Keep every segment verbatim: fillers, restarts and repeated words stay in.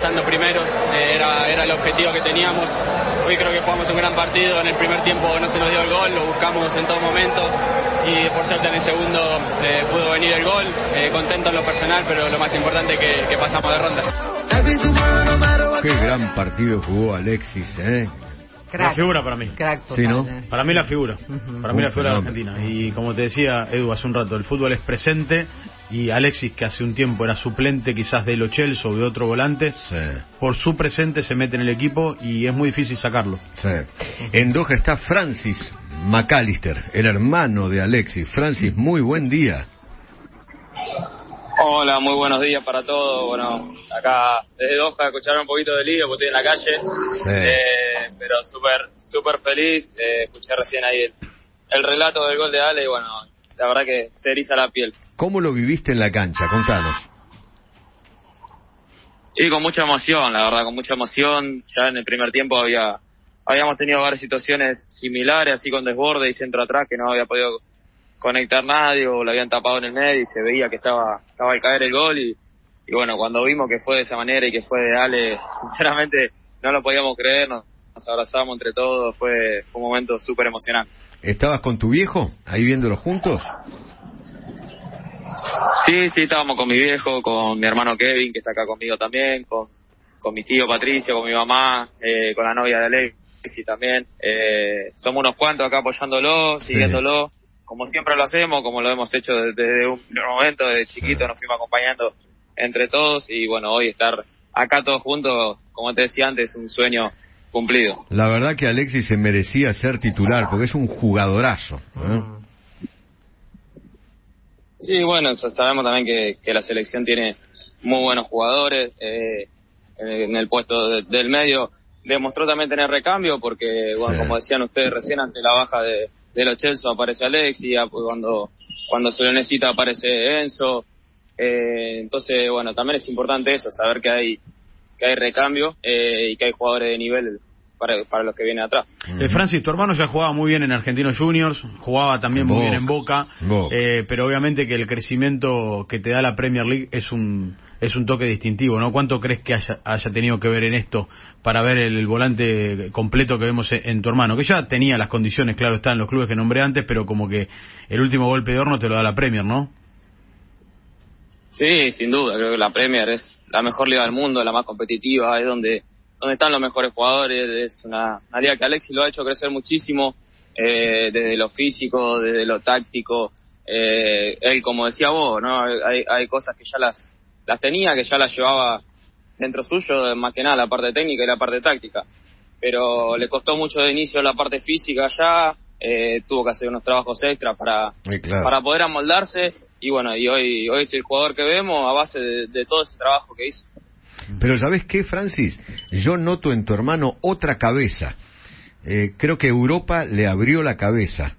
estando primeros, eh, era, era el objetivo que teníamos. Hoy creo que jugamos un gran partido, en el primer tiempo no se nos dio el gol, lo buscamos en todo momento y por suerte en el segundo eh, pudo venir el gol, eh, contento en lo personal, pero lo más importante es que, que pasamos de ronda. Qué gran partido jugó Alexis, ¿eh? Crack. La figura para mí. Crack total, sí, ¿no? Para mí la figura. Uh-huh. Para mí la figura de Argentina. Y como te decía, Edu, hace un rato, el fútbol es presente y Alexis, que hace un tiempo era suplente quizás de Lo Celso o de otro volante, sí. por su presente se mete en el equipo y es muy difícil sacarlo. Sí. En Doha está Francis McAllister, el hermano de Alexis. Francis, muy buen día. Hola, muy buenos días para todos. Bueno, acá desde Doha escucharon un poquito de lío porque estoy en la calle, sí. eh, pero súper súper feliz. Eh, escuché recién ahí el, el relato del gol de Ale y bueno, la verdad que se eriza la piel. ¿Cómo lo viviste en la cancha? Contanos. Y con mucha emoción, la verdad, con mucha emoción. Ya en el primer tiempo había habíamos tenido varias situaciones similares, así con desborde y centro atrás que no había podido conectar nadie o lo habían tapado en el medio y se veía que estaba estaba al caer el gol y, y bueno, cuando vimos que fue de esa manera y que fue de Ale, sinceramente no lo podíamos creer, nos, nos abrazamos entre todos, fue, fue un momento súper emocionante. ¿Estabas con tu viejo ahí viéndolo juntos? Sí, sí, estábamos con mi viejo, con mi hermano Kevin, que está acá conmigo también, con, con mi tío Patricio, con mi mamá, eh, con la novia de Alexis también, eh, somos unos cuantos acá apoyándolo, siguiéndolo. Sí. Como siempre lo hacemos, como lo hemos hecho desde, desde un momento, desde chiquito nos fuimos acompañando entre todos y bueno, hoy estar acá todos juntos, como te decía antes, es un sueño cumplido. La verdad que Alexis se merecía ser titular porque es un jugadorazo, ¿eh? Sí, bueno, sabemos también que, que la selección tiene muy buenos jugadores, eh, en el puesto de, del medio demostró también tener recambio porque, bueno, sí. como decían ustedes recién, ante la baja de de Lo Celso aparece Alexis, cuando cuando se lo necesita aparece Enzo, eh, entonces bueno, también es importante eso, saber que hay que hay recambio eh, y que hay jugadores de nivel para, para los que vienen atrás. Eh, Francis, tu hermano ya jugaba muy bien en Argentinos Juniors, jugaba también muy Boca. bien en Boca, eh, pero obviamente que el crecimiento que te da la Premier League es un es un toque distintivo, ¿no? ¿Cuánto crees que haya, haya tenido que ver en esto para ver el, el volante completo que vemos en tu hermano? Que ya tenía las condiciones, claro, está en los clubes que nombré antes, pero como que el último golpe de horno te lo da la Premier, ¿no? Sí, sin duda, creo que la Premier es la mejor liga del mundo, la más competitiva, es donde donde están los mejores jugadores, es una, una liga que Alexis lo ha hecho crecer muchísimo, eh, desde lo físico, desde lo táctico, eh, él, como decía vos, ¿no? Hay, hay cosas que ya las las tenía, que ya las llevaba dentro suyo, más que nada la parte técnica y la parte táctica, pero le costó mucho de inicio la parte física ya, eh, tuvo que hacer unos trabajos extras para, sí, claro. para poder amoldarse, y bueno, y hoy hoy es el jugador que vemos a base de, de todo ese trabajo que hizo. Pero ¿sabés qué, Francis? Yo noto en tu hermano otra cabeza. Eh, creo que Europa le abrió la cabeza.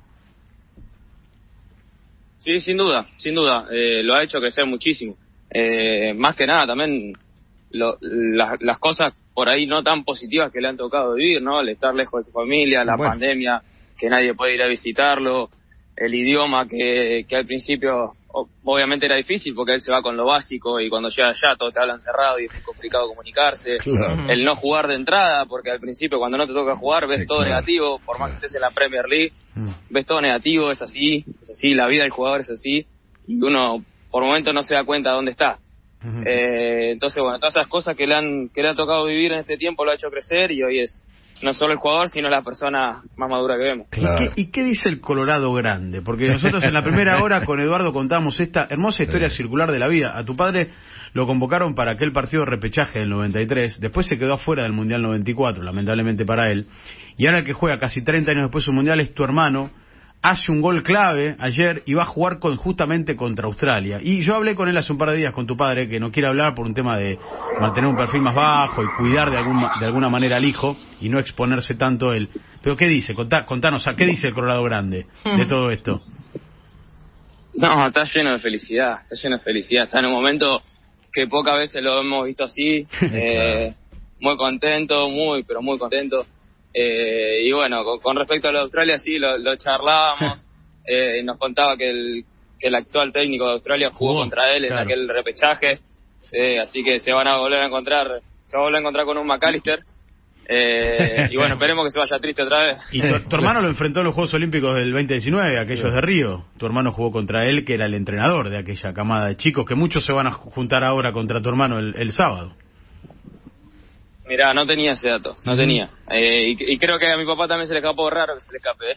Sí, sin duda, sin duda. Eh, lo ha hecho crecer muchísimo. Eh, más que nada también lo, la, las cosas por ahí no tan positivas que le han tocado vivir, ¿no? El estar lejos de su familia, la bueno. pandemia, que nadie puede ir a visitarlo, el idioma que, que al principio obviamente era difícil porque él se va con lo básico y cuando llega allá todos te hablan cerrado y es muy complicado comunicarse, claro. el no jugar de entrada porque al principio cuando no te toca jugar ves sí, todo claro. negativo, por más claro. que estés en la Premier League mm. ves todo negativo, es así, es así, la vida del jugador es así y uno por momentos no se da cuenta de dónde está. Uh-huh. eh, entonces bueno, todas esas cosas que le han que le ha tocado vivir en este tiempo lo ha hecho crecer y hoy es no solo el jugador, sino la persona más madura que vemos. Claro. ¿Y, qué, ¿Y qué dice el Colorado Grande? Porque nosotros en la primera hora con Eduardo contamos esta hermosa historia sí. circular de la vida. A tu padre lo convocaron para aquel partido de repechaje del noventa y tres, después se quedó afuera del Mundial noventa y cuatro, lamentablemente para él, y ahora el que juega casi treinta años después un Mundial es tu hermano, hace un gol clave ayer y va a jugar con, justamente contra Australia. Y yo hablé con él hace un par de días, con tu padre, que no quiere hablar por un tema de mantener un perfil más bajo y cuidar de, algún, de alguna manera al hijo y no exponerse tanto él. Pero ¿qué dice? Contá, contanos, ¿qué dice el Colorado Grande de todo esto? No, está lleno de felicidad, está lleno de felicidad. Está en un momento que pocas veces lo hemos visto así. eh, muy contento, muy, pero muy contento. Eh, y bueno, con, con respecto a la Australia sí, lo, lo charlábamos, eh, nos contaba que el, que el actual técnico de Australia jugó, jugó contra él en claro. aquel repechaje, eh, así que se van a volver a encontrar se va a volver a encontrar con un McAllister. Eh, y bueno, esperemos que se vaya triste otra vez. Y tu, tu hermano lo enfrentó en los Juegos Olímpicos del veinte diecinueve, aquellos de Río. Tu hermano jugó contra él, que era el entrenador de aquella camada de chicos, que muchos se van a juntar ahora contra tu hermano el, el sábado. Mirá, no tenía ese dato, no tenía. Eh, y, y creo que a mi papá también se le escapó, raro que se le escape.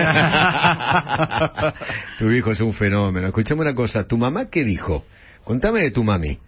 ¿eh? Tu hijo es un fenómeno. Escuchame una cosa, ¿tu mamá qué dijo? Contame de tu mami.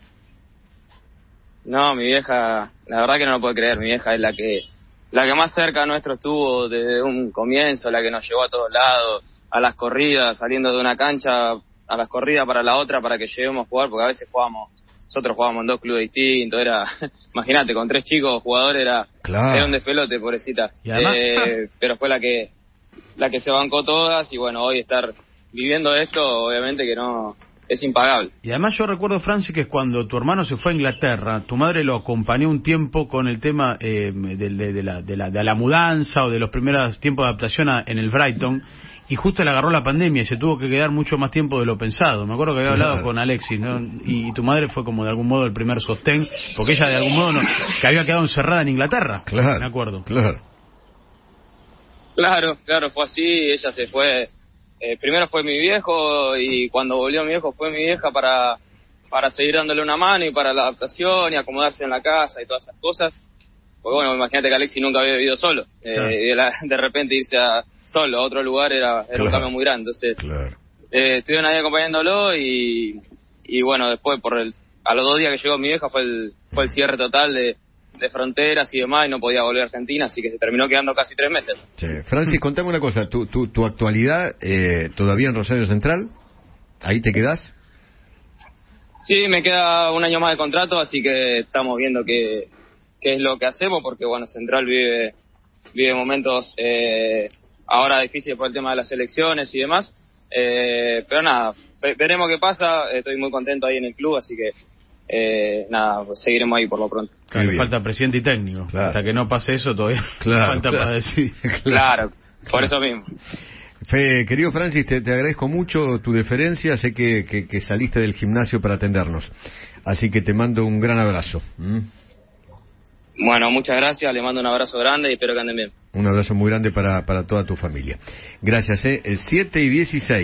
No, mi vieja, la verdad que no lo puedo creer, mi vieja es la que la que más cerca nuestro estuvo desde un comienzo, la que nos llevó a todos lados, a las corridas, saliendo de una cancha a las corridas para la otra para que lleguemos a jugar, porque a veces jugábamos, nosotros jugábamos en dos clubes distintos, era, imagínate, con tres chicos jugadores era, claro. Era un despelote, pobrecita. ¿Y además? Eh, pero fue la que la que se bancó todas y bueno, hoy estar viviendo esto, obviamente que no... es impagable. Y además yo recuerdo, Francis, que cuando tu hermano se fue a Inglaterra, tu madre lo acompañó un tiempo con el tema eh, de, de, de, la, de, la, de la mudanza o de los primeros tiempos de adaptación a, en el Brighton, y justo le agarró la pandemia y se tuvo que quedar mucho más tiempo de lo pensado. Me acuerdo que había hablado con Alexis, ¿no? Y, y tu madre fue como de algún modo el primer sostén, porque ella de algún modo no, que había quedado encerrada en Inglaterra. Claro, me acuerdo. Claro. Claro, claro, fue así, ella se fue... Eh, primero fue mi viejo y cuando volvió mi viejo fue mi vieja para para seguir dándole una mano y para la adaptación y acomodarse en la casa y todas esas cosas. Porque bueno, imagínate que Alexis nunca había vivido solo. Eh, claro. Y de, la, de repente irse a, solo a otro lugar era, era claro. un cambio muy grande. Entonces, claro. eh, estuvieron ahí acompañándolo y, y bueno, después por el, a los dos días que llegó mi vieja fue el, fue el cierre total de... de fronteras y demás, y no podía volver a Argentina, así que se terminó quedando casi tres meses. Sí. Francis, contame una cosa, ¿tu, tu, tu actualidad eh, todavía en Rosario Central? ¿Ahí te quedás? Sí, me queda un año más de contrato, así que estamos viendo qué, qué es lo que hacemos, porque bueno, Central vive vive momentos eh, ahora difíciles por el tema de las elecciones y demás, eh, pero nada, veremos qué pasa, estoy muy contento ahí en el club, así que Eh, nada, pues seguiremos ahí por lo pronto. Claro, falta presidente y técnico. Claro. Hasta que no pase eso todavía claro, falta claro. para decir. Claro, por eso mismo. Fe, querido Francis, te, te agradezco mucho tu deferencia. Sé que, que, que saliste del gimnasio para atendernos. Así que te mando un gran abrazo. ¿Mm? Bueno, muchas gracias. Le mando un abrazo grande y espero que anden bien. Un abrazo muy grande para, para toda tu familia. Gracias, ¿eh? siete y dieciséis.